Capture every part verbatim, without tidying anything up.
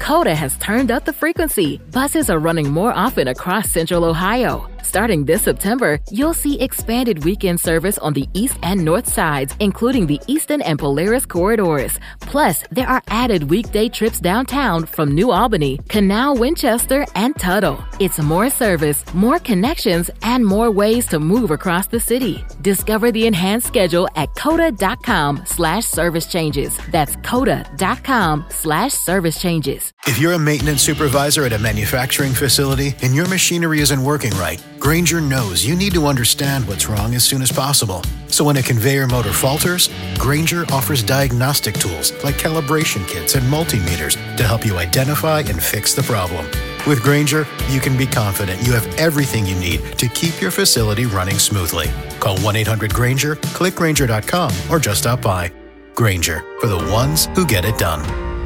Coda has turned up the frequency. Buses are running more often across Central Ohio. Starting this September, you'll see expanded weekend service on the east and north sides, including the Eastern and Polaris corridors. Plus, there are added weekday trips downtown from New Albany, Canal, Winchester, and Tuttle. It's more service, more connections, and more ways to move across the city. Discover the enhanced schedule at coda.com slash service changes. That's coda.com slash service changes. If you're a maintenance supervisor at a manufacturing facility and your machinery isn't working right, Grainger knows you need to understand what's wrong as soon as possible. So when a conveyor motor falters, Grainger offers diagnostic tools like calibration kits and multimeters to help you identify and fix the problem. With Grainger, you can be confident you have everything you need to keep your facility running smoothly. Call one eight hundred Grainger, click Grainger dot com, or just stop by. Grainger, for the ones who get it done.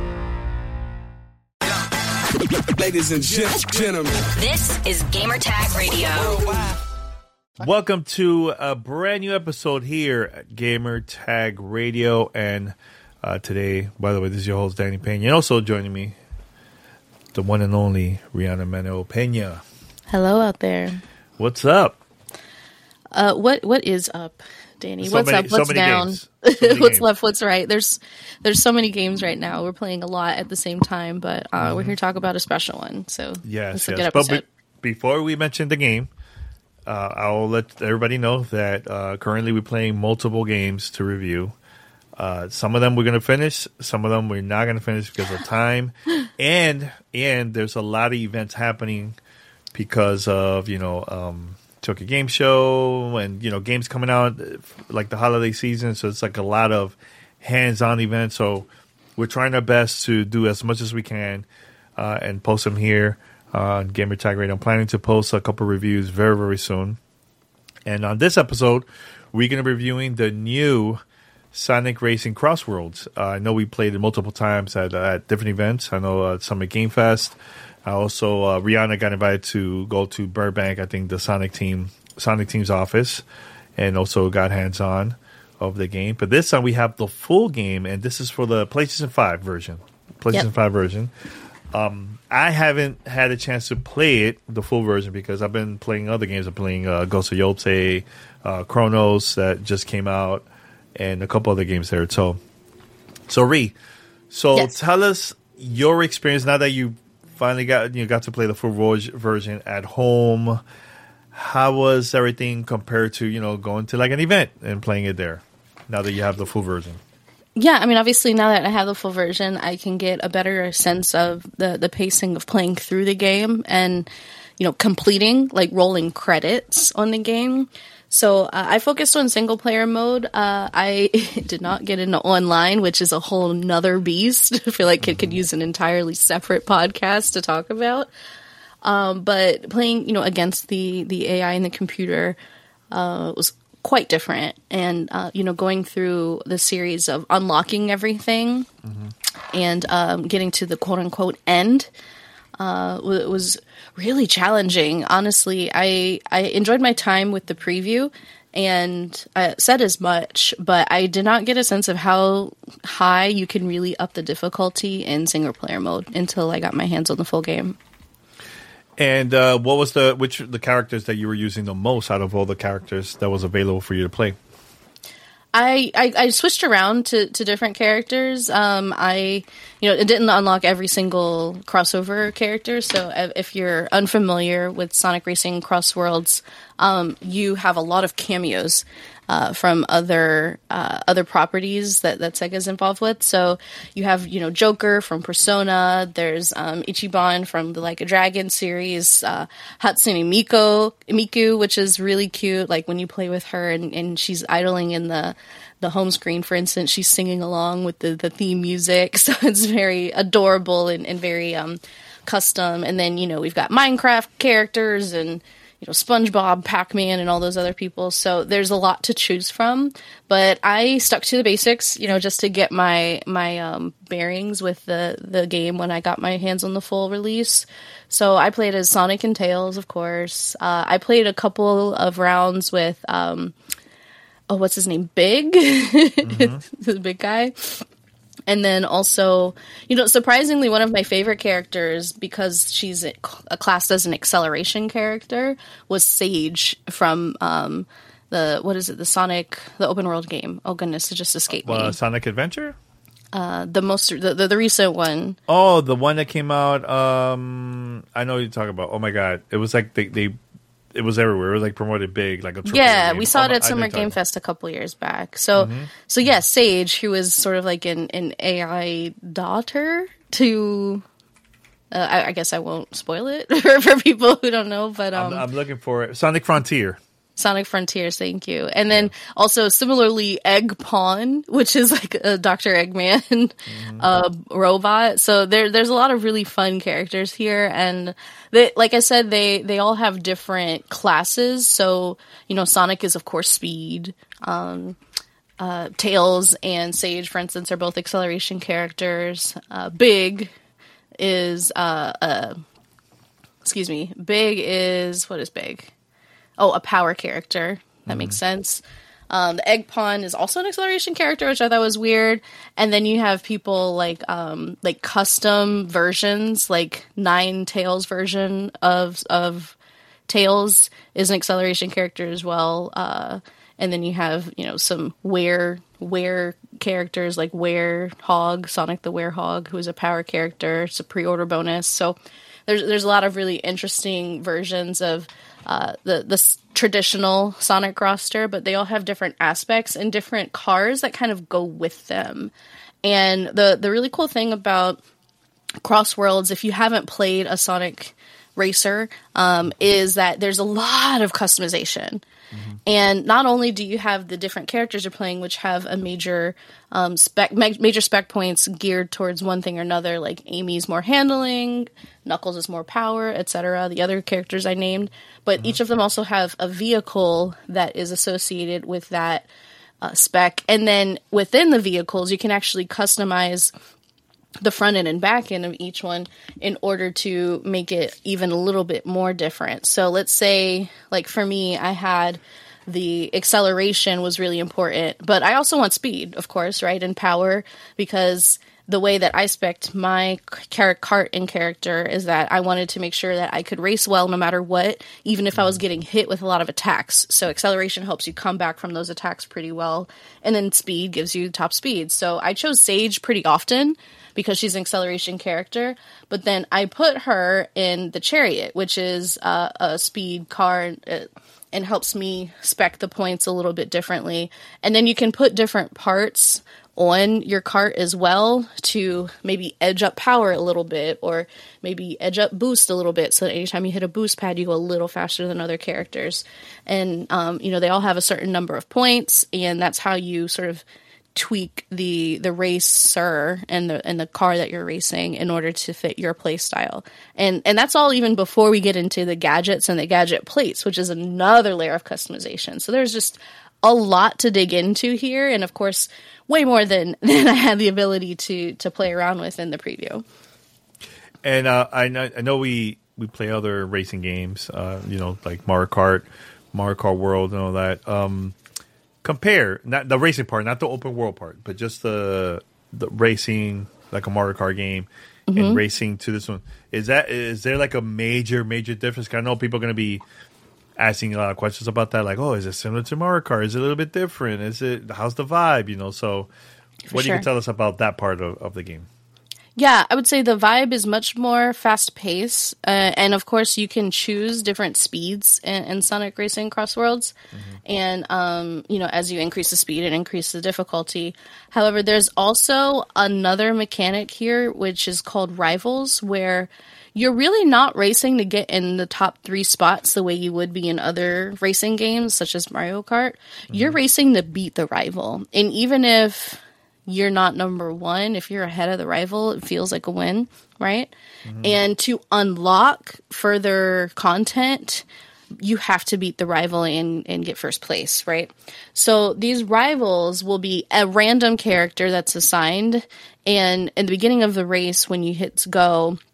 Ladies and gentlemen, this is Gamertag Radio. Welcome to a brand new episode here at Gamertag Radio. And uh, today, by the way, this is your host, Danny Pena. And also joining me, the one and only Rihanna Manuel Pena. Hello out there. What's up? Uh, what What is up, Danny? So what's many, up? What's so down? So what's games. left? What's right? There's There's so many games right now. We're playing a lot at the same time, but uh, mm-hmm. we're here to talk about a special one. So yes, it's a yes. good But episode. be- before we mention the game, uh, I'll let everybody know that uh, currently we're playing multiple games to review. Uh, some of them we're going to finish. Some of them we're not going to finish because of time. and and there's a lot of events happening because of, you know, um, Tokyo Game Show and, you know, games coming out like the holiday season. So it's like a lot of hands-on events. So we're trying our best to do as much as we can uh, and post them here uh, on Gamertag Radio. I'm planning to post a couple reviews very, very soon. And on this episode, we're going to be reviewing the new Sonic Racing Crossworlds. Uh, I know we played it multiple times at, uh, at different events. I know uh, Summit Game Fest. I also, uh, Rihanna got invited to go to Burbank, I think the Sonic team, Sonic team's office, and also got hands-on of the game. But this time we have the full game, and this is for the PlayStation five version. PlayStation Yep. five version. Um, I haven't had a chance to play it, the full version, because I've been playing other games. I'm playing uh, Ghost of Yotei, uh, Chronos that just came out, and a couple other games there. So, so Ree, so Yes. tell us your experience now that you finally got you got to play the full vo- version at home. How was everything compared to, you know, going to like an event and playing it there? Now that you have the full version. Yeah, I mean, obviously, now that I have the full version, I can get a better sense of the, the pacing of playing through the game and, you know, completing, like, rolling credits on the game. So uh, I focused on single-player mode. Uh, I did not get into online, which is a whole nother beast. I feel like it could use an entirely separate podcast to talk about. Um, but playing, you know, against the, the A I and the computer uh, was quite different. And, uh, you know, going through the series of unlocking everything mm-hmm. and um, getting to the quote-unquote end uh, w- was really challenging. Honestly, I, I enjoyed my time with the preview and I said as much, but I did not get a sense of how high you can really up the difficulty in single-player mode until I got my hands on the full game. And uh, what was the which the characters that you were using the most out of all the characters that was available for you to play? I, I, I switched around to, to different characters. Um, I, you know, it didn't unlock every single crossover character. So if you're unfamiliar with Sonic Racing Crossworlds, um, you have a lot of cameos uh, from other uh, other properties that, that Sega's involved with. So you have, you know, Joker from Persona. There's um, Ichiban from the Like a Dragon series. Uh, Hatsune Miku, Miku, which is really cute. Like when you play with her and, and she's idling in the the home screen, for instance, she's singing along with the, the theme music. So it's very adorable and, and very um, custom. And then, you know, we've got Minecraft characters and, you know, SpongeBob, Pac-Man, and all those other people. So there's a lot to choose from. But I stuck to the basics, you know, just to get my my um, bearings with the, the game when I got my hands on the full release. So I played as Sonic and Tails, of course. Uh, I played a couple of rounds with... Um, oh, what's his name? Big? Mm-hmm. The big guy. And then also, you know, surprisingly, one of my favorite characters, because she's a, a classed as an acceleration character, was Sage from um, the, what is it, the Sonic, the open world game. Oh, goodness, it just escaped me. Uh, Sonic Adventure? Uh, the most, the, the, the recent one. Oh, the one that came out, um, I know what you're talking about. Oh, my God. It was like they, they it was everywhere. It was like promoted big, like a triple yeah. game. We saw oh, it at Summer Game Fest a couple years back. So, mm-hmm. so yeah, Sage, who is sort of like an, an A I daughter to, uh, I, I guess I won't spoil it for, for people who don't know, but um, I'm, I'm looking for it. Sonic Frontier. Sonic Frontiers, thank you. And then yeah. also similarly Egg Pawn, which is like a Doctor Eggman mm-hmm. uh, robot. So there there's a lot of really fun characters here, and they, like I said, they they all have different classes. So, you know, Sonic is of course speed. Um, uh, Tails and Sage, for instance, are both acceleration characters. Uh, Big is uh, uh excuse me. Big is what is Big? Oh, a power character. That mm-hmm. makes sense. Um, the Egg Pawn is also an acceleration character, which I thought was weird. And then you have people like um, like custom versions, like Nine Tails version of of Tails is an acceleration character as well. Uh, and then you have, you know, some were were characters like Werehog, Sonic the Werehog, who is a power character. It's a pre-order bonus. So there's there's a lot of really interesting versions of Uh, the the s- traditional Sonic roster, but they all have different aspects and different cars that kind of go with them. And the the really cool thing about Cross Worlds, if you haven't played a Sonic racer, um, is that there's a lot of customization. Mm-hmm. And not only do you have the different characters you're playing, which have a major um, spec, ma- major spec points geared towards one thing or another, like Amy's more handling, Knuckles is more power, et cetera. The other characters I named, but mm-hmm. each of them also have a vehicle that is associated with that uh, spec, and then within the vehicles, you can actually customize the front end and back end of each one in order to make it even a little bit more different. So let's say, like for me, I had the acceleration was really important, but I also want speed, of course, right? And power, because the way that I spec'd my car- cart and character is that I wanted to make sure that I could race well no matter what, even if I was getting hit with a lot of attacks. So acceleration helps you come back from those attacks pretty well. And then speed gives you top speed. So I chose Sage pretty often because she's an acceleration character. But then I put her in the Chariot, which is uh, a speed car, uh, and helps me spec the points a little bit differently. And then you can put different parts on your cart as well to maybe edge up power a little bit, or maybe edge up boost a little bit, so that anytime you hit a boost pad you go a little faster than other characters. And um, you know, they all have a certain number of points, and that's how you sort of tweak the the racer and the and the car that you're racing in order to fit your play style. And and that's all even before we get into the gadgets and the gadget plates, which is another layer of customization. So there's just a lot to dig into here, and of course way more than, than I had the ability to to play around with in the preview. And uh, I know I know we, we play other racing games, uh, you know, like Mario Kart, Mario Kart World, and all that. Um, compare not the racing part, not the open world part, but just the the racing, like a Mario Kart game, mm-hmm. and racing to this one. Is that is there like a major major difference? 'Cause I know people are going to be asking a lot of questions about that, like, oh, is it similar to Mario Kart? Is it a little bit different? Is it, how's the vibe? You know, so For what sure. you can tell us about that part of, of the game? Yeah, I would say the vibe is much more fast paced, uh, and of course you can choose different speeds in, in Sonic Racing Cross Worlds, mm-hmm. and um, you know, as you increase the speed and increase the difficulty. However, there's also another mechanic here, which is called Rivals, where you're really not racing to get in the top three spots the way you would be in other racing games, such as Mario Kart. Mm-hmm. You're racing to beat the rival. And even if you're not number one, if you're ahead of the rival, it feels like a win, right? Mm-hmm. And to unlock further content, you have to beat the rival and, and get first place, right? So these rivals will be a random character that's assigned. And in the beginning of the race, when you hit go,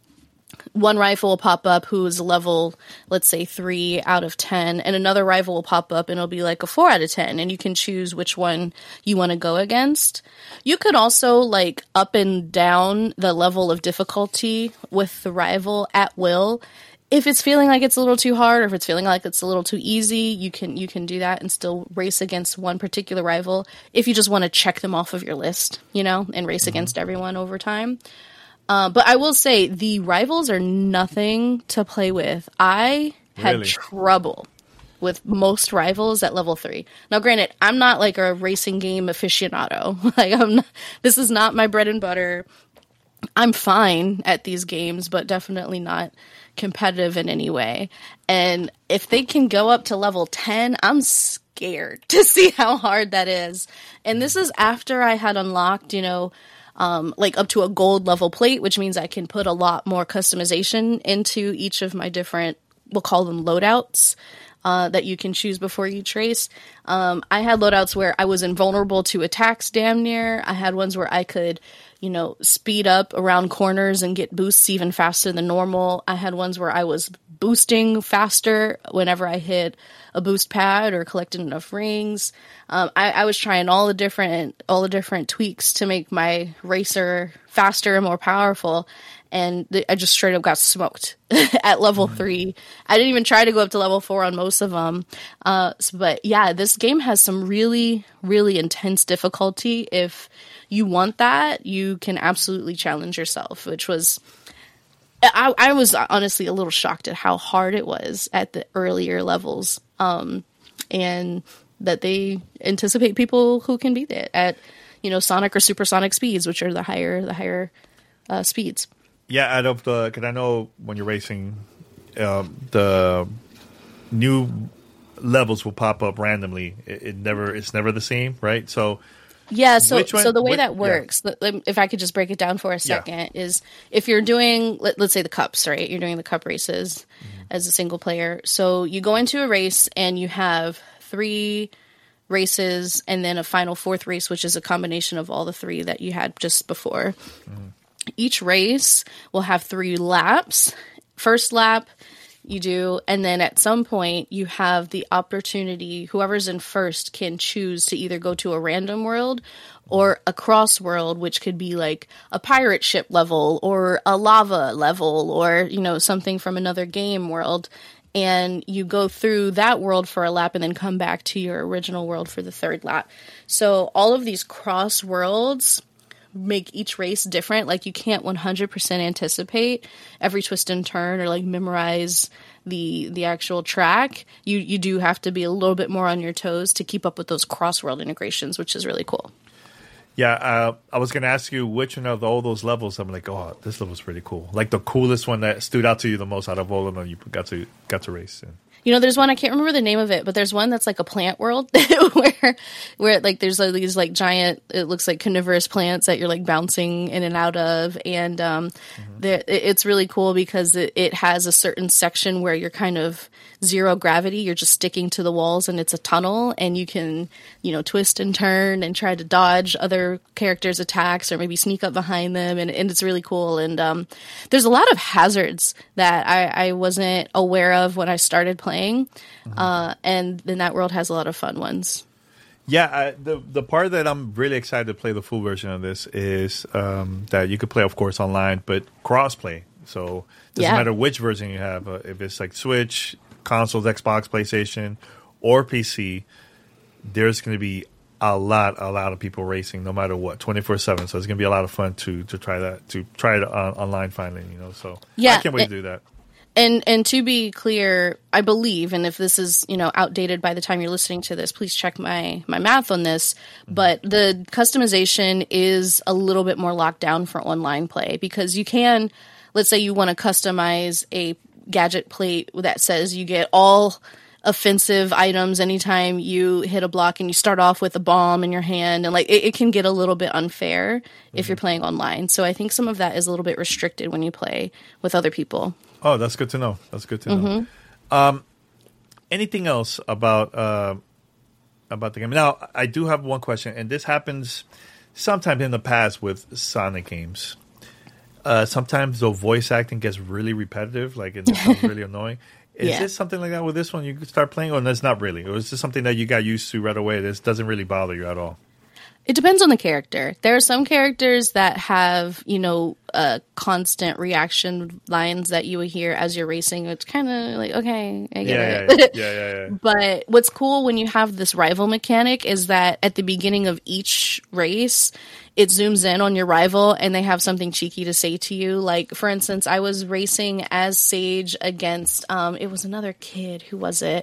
one rival will pop up who is level, let's say, three out of ten, and another rival will pop up and it'll be like a four out of ten, and you can choose which one you want to go against. You could also like up and down the level of difficulty with the rival at will. If it's feeling like it's a little too hard, or if it's feeling like it's a little too easy, you can you can do that and still race against one particular rival if you just want to check them off of your list, you know, and race mm-hmm. against everyone over time. Uh, but I will say the rivals are nothing to play with. I had Really? trouble with most rivals at level three. Now, granted, I'm not like a racing game aficionado. Like, I'm not, this is not my bread and butter. I'm fine at these games, but definitely not competitive in any way. And if they can go up to level ten, I'm scared to see how hard that is. And this is after I had unlocked, you know, um, like up to a gold level plate, which means I can put a lot more customization into each of my different, we'll call them loadouts, uh, that you can choose before each race. Um, I had loadouts where I was invulnerable to attacks damn near. I had ones where I could, you know, speed up around corners and get boosts even faster than normal. I had ones where I was boosting faster whenever I hit a boost pad or collected enough rings. Um, I, I was trying all the different all the different tweaks to make my racer faster and more powerful, and th- I just straight up got smoked at level mm-hmm. three. I didn't even try to go up to level four on most of them. Uh, so, but yeah, this game has some really, really intense difficulty. If you want that, you can absolutely challenge yourself, which was... I, I was honestly a little shocked at how hard it was at the earlier levels, um, and that they anticipate people who can beat it at, you know, sonic or supersonic speeds, which are the higher the higher uh, speeds. Yeah, out of the, because I know when you're racing, uh, the new levels will pop up randomly. It, it never, it's never the same, right? So. Yeah, so one, so the way which, that works, yeah. if I could just break it down for a second, yeah. is if you're doing, let, let's say the cups, right? You're doing the cup races mm-hmm. as a single player. So you go into a race and you have three races and then a final fourth race, which is a combination of all the three that you had just before. Mm-hmm. Each race will have three laps. First lap, you do, and then at some point you have the opportunity, whoever's in first can choose to either go to a random world or a cross world, which could be like a pirate ship level or a lava level or, you know, something from another game world. And you go through that world for a lap and then come back to your original world for the third lap. So all of these cross worlds make each race different. Like, you can't one hundred percent anticipate every twist and turn or like memorize the the actual track. You you do have to be a little bit more on your toes to keep up with those cross world integrations, which is really cool. Yeah, uh, I was going to ask you which one of all those levels. I'm like, oh, this level's pretty cool. Like the coolest one that stood out to you the most out of all of them you got to got to race in. You know, there's one, I can't remember the name of it, but there's one that's like a plant world where, where like there's like these like giant, it looks like carnivorous plants that you're like bouncing in and out of. And um, mm-hmm. the, it's really cool because it, it has a certain section where you're kind of zero gravity. You're just sticking to the walls and it's a tunnel and you can, you know, twist and turn and try to dodge other characters' attacks or maybe sneak up behind them. And, and it's really cool. And um, there's a lot of hazards that I, I wasn't aware of when I started playing. Playing, mm-hmm. uh, and then that world has a lot of fun ones. Yeah, I, the the part that I'm really excited to play the full version of this is um, that you could play, of course, online, but cross-play. So it doesn't yeah. matter which version you have. Uh, if it's like Switch, consoles, Xbox, PlayStation, or P C, there's going to be a lot, a lot of people racing, no matter what, twenty-four seven. So it's going to be a lot of fun to to try that, to try it on, online finally. You know, so yeah, I can't wait it- to do that. And and to be clear, I believe, and if this is, you know, outdated by the time you're listening to this, please check my, my math on this, mm-hmm. but the customization is a little bit more locked down for online play because you can, let's say you want to customize a gadget plate that says you get all offensive items anytime you hit a block and you start off with a bomb in your hand, and like it, it can get a little bit unfair mm-hmm. if you're playing online. So I think some of that is a little bit restricted when you play with other people. Oh, that's good to know. That's good to know. Mm-hmm. Um, anything else about uh, about the game? Now, I do have one question, and this happens sometime in the past with Sonic games. uh, sometimes the voice acting gets really repetitive, like it becomes really annoying. Is Yeah. this something like that with this one? You could start playing, or that's not really? Or is this something that you got used to right away? This doesn't really bother you at all? It depends on the character. There are some characters that have, you know, uh, constant reaction lines that you would hear as you're racing. It's kind of like, okay, I get Yeah, it. yeah, yeah, yeah, yeah, yeah. But what's cool when you have this rival mechanic is that at the beginning of each race, it zooms in on your rival and they have something cheeky to say to you. Like, for instance, I was racing as Sage against, um, it was another kid. Who was it?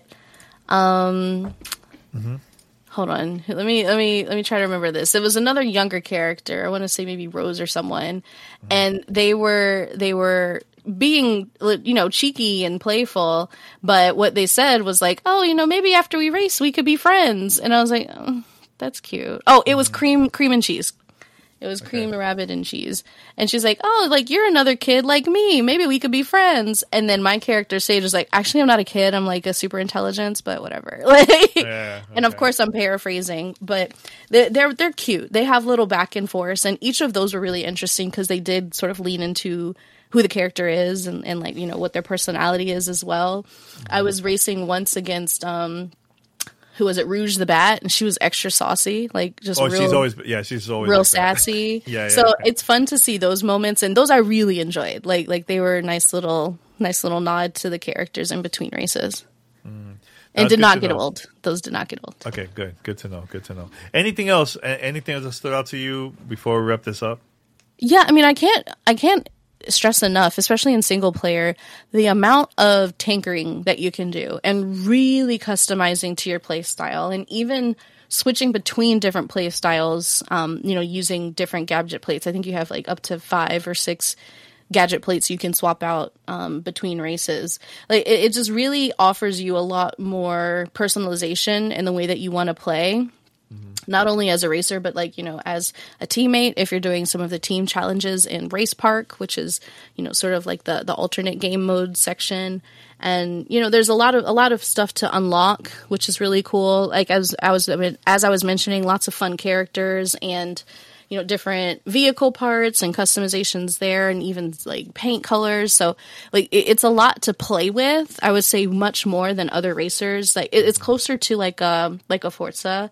Um, Mm-hmm. Hold on. Let me let me let me try to remember this. It was another younger character. I want to say maybe Rose or someone. Mm-hmm. And they were they were being, you know, cheeky and playful, but what they said was like, "Oh, you know, maybe after we race we could be friends." And I was like, oh, "That's cute." Oh, it was cream cream and cheese. It was cream, Okay. rabbit, and cheese. And she's like, "Oh, like you're another kid like me. Maybe we could be friends." And then my character Sage is like, "Actually, I'm not a kid. I'm like a super intelligence, but whatever." Like, Yeah, and of okay. course I'm paraphrasing, but they- they're they're cute. They have little back and forth, and each of those were really interesting because they did sort of lean into who the character is and, and like, you know, what their personality is as well. Mm-hmm. I was racing once against um who was it, Rouge the Bat, and she was extra saucy, like just Oh, real, she's always yeah, she's always real like that. sassy. Yeah, yeah, so okay. it's fun to see those moments, and those I really enjoyed. Like like they were a nice little nice little nod to the characters in between races. And That's did good not to get know. old. Those did not get old. Okay, good, good to know, good to know. Anything else? a- Anything else that stood out to you before we wrap this up? Yeah, I mean, I can't, I can't stress enough, especially in single player, the amount of tinkering that you can do and really customizing to your play style, and even switching between different play styles. Um, you know, using different gadget plates. I think you have like up to five or six gadget plates you can swap out um, between races. Like it, it just really offers you a lot more personalization in the way that you want to play. Not only as a racer, but like, you know, as a teammate, if you're doing some of the team challenges in Race Park, which is, you know, sort of like the, the alternate game mode section. And, you know, there's a lot of, a lot of stuff to unlock, which is really cool. Like as I was, I mean, as I was mentioning, lots of fun characters and, you know, different vehicle parts and customizations there, and even like paint colors. So like it, it's a lot to play with. I would say much more than other racers. Like it, it's closer to like a, like a Forza.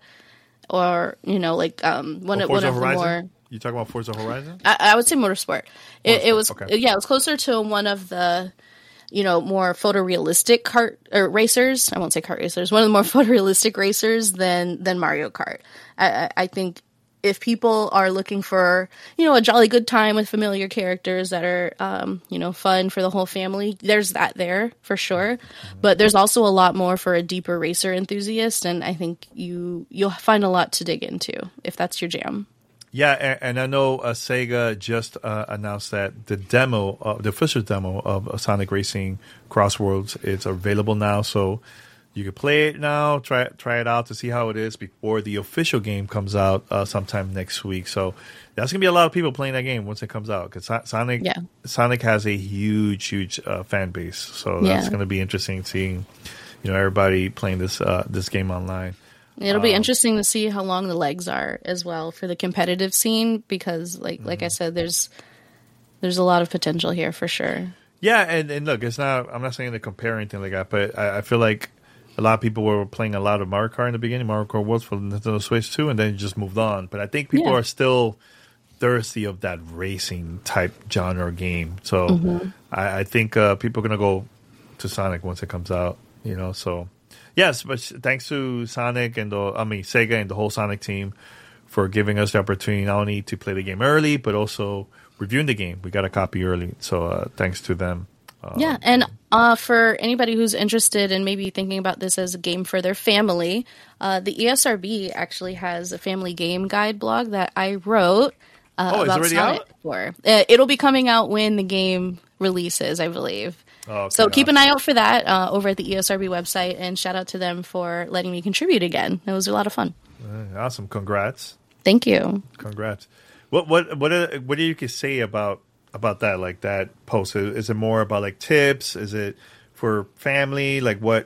Or, you know, like um, one, Oh, of one Forza of the Horizon? more, You talking about Forza Horizon? I, I would say motorsport. It, it Motorsport, was, okay. yeah, it was closer to one of the, you know, more photorealistic kart or racers. I won't say kart racers. One of the more photorealistic racers than than Mario Kart. I, I, I think if people are looking for, you know, a jolly good time with familiar characters that are, um, you know, fun for the whole family, there's that there for sure. But there's also a lot more for a deeper racer enthusiast, and I think you you'll find a lot to dig into if that's your jam. Yeah, and, and I know uh, Sega just uh, announced that the demo, uh, the official demo of uh, Sonic Racing Crossworlds is available now. So you can play it now, try try it out to see how it is before the official game comes out uh, sometime next week. So that's gonna be a lot of people playing that game once it comes out, because Sonic Yeah. Sonic has a huge, huge uh, fan base. So that's Yeah. gonna be interesting seeing, you know, everybody playing this uh, this game online. It'll be interesting to see how long the legs are as well for the competitive scene, because like like I said, there's there's a lot of potential here for sure. Yeah, and, and look, it's not. I'm not saying to compare anything like that, but I, I feel like a lot of people were playing a lot of Mario Kart in the beginning, Mario Kart Worlds for Nintendo Switch too, and then it just moved on. But I think people Yeah. are still thirsty of that racing type genre game. So Mm-hmm. I, I think uh, people are gonna go to Sonic once it comes out. You know, so yes, but thanks to Sonic and the, I mean Sega and the whole Sonic team for giving us the opportunity not only to play the game early, but also reviewing the game. We got a copy early, so uh, thanks to them. Um, Yeah, and uh, for anybody who's interested in maybe thinking about this as a game for their family, uh, the E S R B actually has a family game guide blog that I wrote uh, Oh, it's about already Sonic out? for. Uh, it'll be coming out when the game releases, I believe. Oh, okay, So keep an awesome. eye out for that uh, over at the E S R B website, and shout out to them for letting me contribute again. It was a lot of fun. Uh, Awesome, congrats. Thank you. Congrats. What what what uh, what do you could say about about that? Like that post? Is it more about like tips? Is it for family? Like what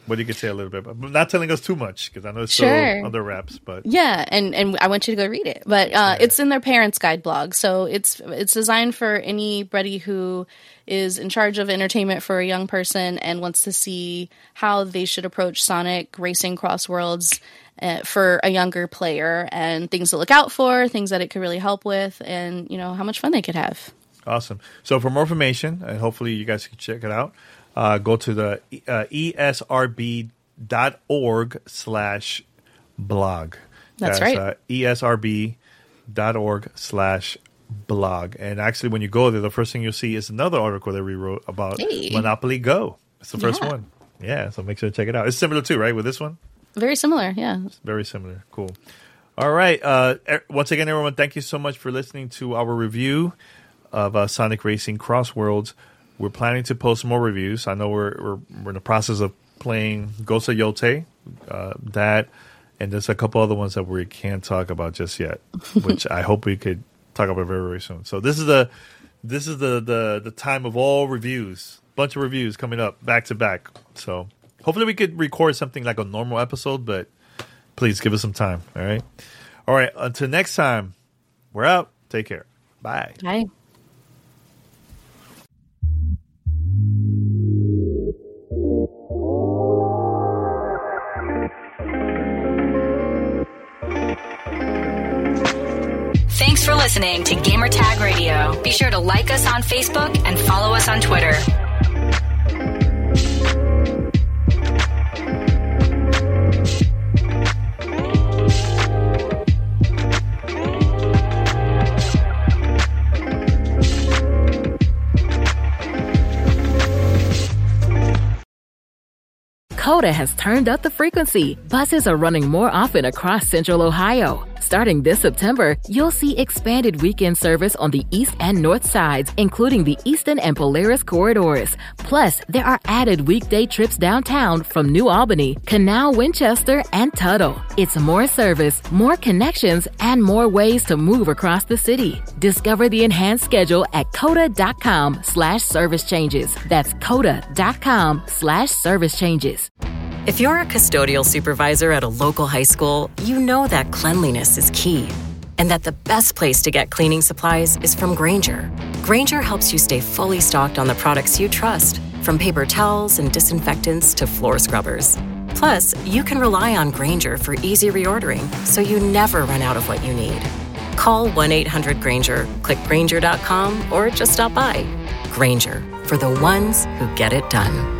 what you could say a little bit, but not telling us too much because I know it's Sure. still under wraps. But Yeah, and, and I want you to go read it. But uh, it's in their Parents Guide blog, so it's it's designed for anybody who is in charge of entertainment for a young person and wants to see how they should approach Sonic Racing Cross Worlds uh, for a younger player, and things to look out for, things that it could really help with, and you know how much fun they could have. Awesome. So for more information, and hopefully you guys can check it out, uh, go to the uh, E S R B dot org slash blog. That's right. Uh, E S R B dot org slash blog. And actually, when you go there, the first thing you'll see is another article that we wrote about Hey. Monopoly Go. It's the first Yeah. one. Yeah, so make sure to check it out. It's similar too, right, with this one? Very similar, yeah. Very similar. Cool. All right. Uh, er- once again, everyone, thank you so much for listening to our review of uh, Sonic Racing Cross Worlds. We're planning to post more reviews. I know we're we're, we're in the process of playing Ghost of Yote, uh, that, and there's a couple other ones that we can't talk about just yet, which I hope we could talk about very, very soon. So this is the this is the the, the time of all reviews. Bunch of reviews coming up back to back. So hopefully we could record something like a normal episode, but please give us some time. All right. All right. Until next time, we're out. Take care. Bye. Bye. Thanks for listening to Gamertag Radio. Be sure to like us on Facebook and follow us on Twitter. Coda has turned up the frequency. Buses are running more often across Central Ohio. Starting this September, you'll see expanded weekend service on the east and north sides, including the Eastern and Polaris corridors. Plus, there are added weekday trips downtown from New Albany, Canal, Winchester, and Tuttle. It's more service, more connections, and more ways to move across the city. Discover the enhanced schedule at coda.com slash service changes. That's coda.com slash service changes. If you're a custodial supervisor at a local high school, you know that cleanliness is key, and that the best place to get cleaning supplies is from Grainger. Grainger helps you stay fully stocked on the products you trust, from paper towels and disinfectants to floor scrubbers. Plus, you can rely on Grainger for easy reordering, so you never run out of what you need. Call one eight hundred Grainger, click Grainger dot com, or just stop by. Grainger, for the ones who get it done.